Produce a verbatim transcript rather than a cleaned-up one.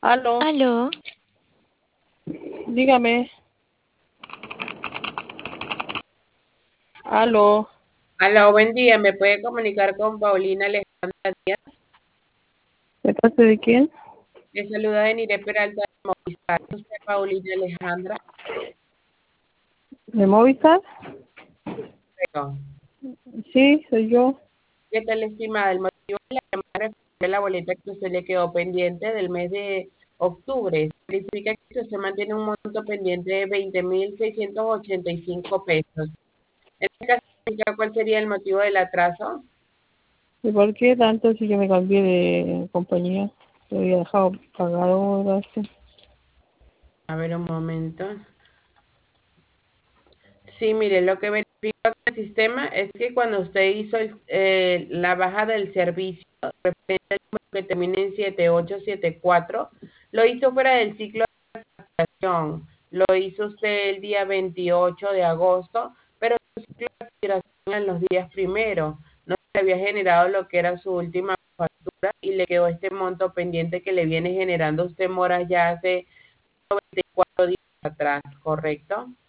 Aló, Aló, dígame. Aló, Aló, buen día. ¿Me puede comunicar con Paulina Alejandra Díaz? ¿de parte de quién? Le saluda de Nire Peralta de Movistar. ¿Es usted Paulina Alejandra? ¿De Movistar? Pero, Sí, soy yo. ¿qué tal, estimada? El motivo de la llamada refiere a la boleta que usted le quedó pendiente del mes de octubre. Significa que usted mantiene un monto pendiente de veinte mil seiscientos ochenta y cinco pesos. En este caso, ¿cuál sería el motivo del atraso? ¿Y por qué tanto si yo me cambié de compañía? Yo había dejado pagado, gracias. A ver, un momento. Sí, mire, lo que verifica el sistema es que cuando usted hizo el- eh, la baja del servicio, referente al número que termina en siete ocho siete cuatro, lo hizo fuera del ciclo de facturación. Lo hizo usted el día veintiocho de agosto, pero su ciclo de facturación en los días primeros. No se había generado lo que era su última factura y le quedó este monto pendiente que le viene generando usted moras ya hace veinticuatro días atrás, ¿correcto?